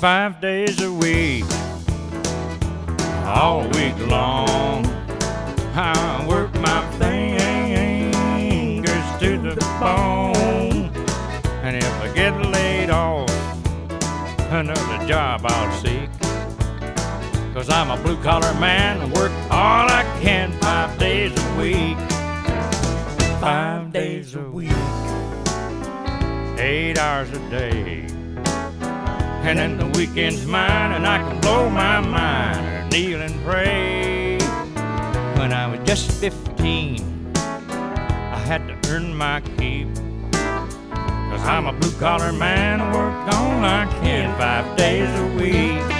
5 days a week, all week long. I work my fingers to the bone, and if I get laid off, another job I'll seek. 'Cause I'm a blue-collar man and work all I can 5 days a week. 5 days a week, 8 hours a day. And then the weekend's mine and I can blow my mind or kneel and pray. When I was just 15, I had to earn my keep. 'Cause I'm a blue-collar man and work all I can 5 days a week.